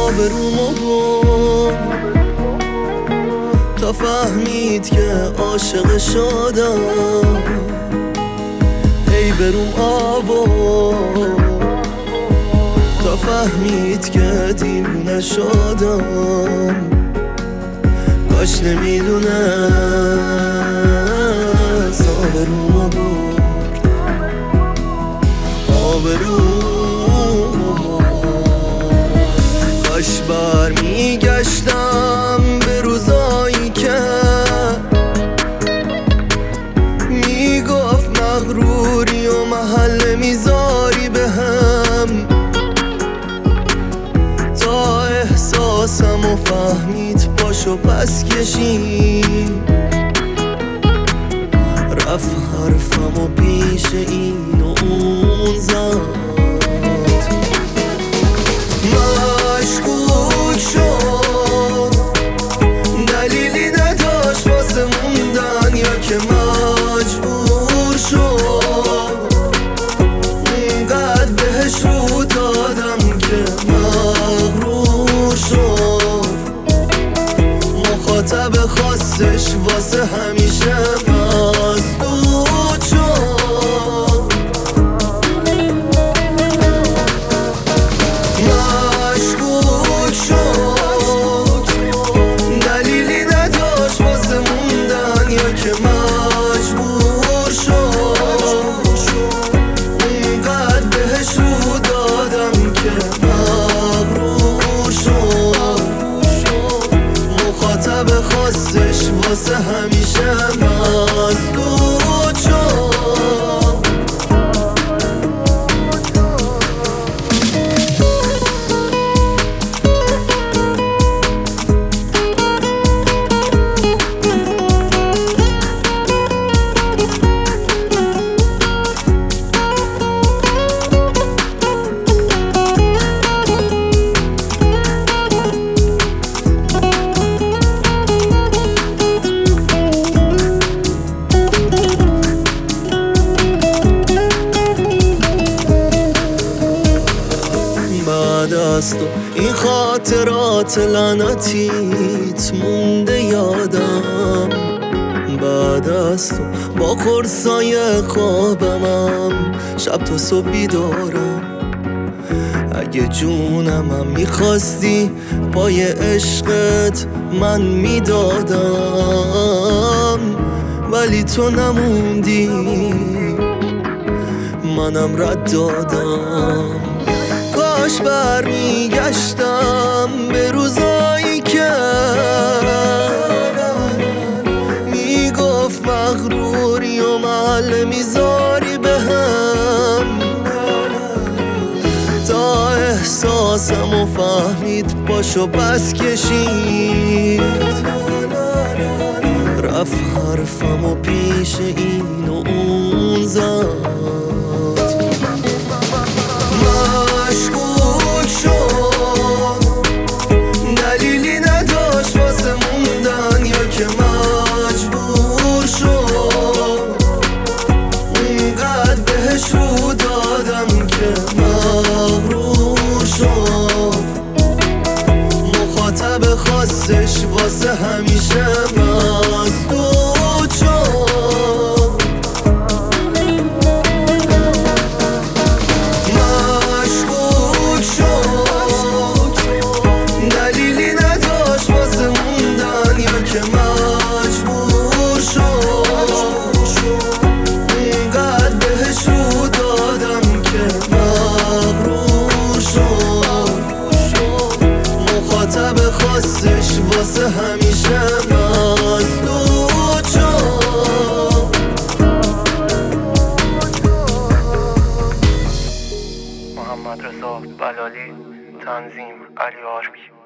آبرومو برد تا فهمید که عاشق شدم. ای بروم آورد تا فهمید که دیوونه شدم. کاش نمیدونست آبرومو برد، آبرومو برد. کاش برمیگشتم به روزایی که میگفت مغروری و محل میذاری بهم، تا احساسم و فهمید پاشو پس کشید. رفت حرفم و پیش این و اون زد، مشکوک شد. دلیلی نداشت واسه موندن یا که مجبور شد. اونقدر بهش رو دادم که مغرور شد. مخاطب خاصش واسه همیشه مسدود شد. مشکوک شد. دلیلی نداشت واسه موندن یا که مجبور شد. اونقدر بهش رو دادم که مغرور شد. مخاطب خاصش واسه همیشه مسدود شد. بعد از تو این خاطرات لعنتیت مونده یادم. بعد از تو با قرصای خوابمم شب تا صبح بیدارم. اگه جونمم میخواستی پای عشقت من میدادم، ولی تو نموندی منم رد دادم. کاش برمیگشتم به روزایی که میگفت مغروری و محل میذاری بهم، تا احساسم و فهمید پاشو پس کشید. رفت حرفم و پیش این و اون زد، مشکوک شد. دلیلی نداشت واسه موندن یا که مجبور شد. اونقدر بهش رو دادم که مغرور شد. مخاطب خاصش واسه همیشه مسدود شد. که مجبور شد. اونقدر بهش رو دادم که مغرور شد. مخاطب خاصش واسه همیشه مسدود شد. محمد رضا بلالی، تنظیم علی آرک.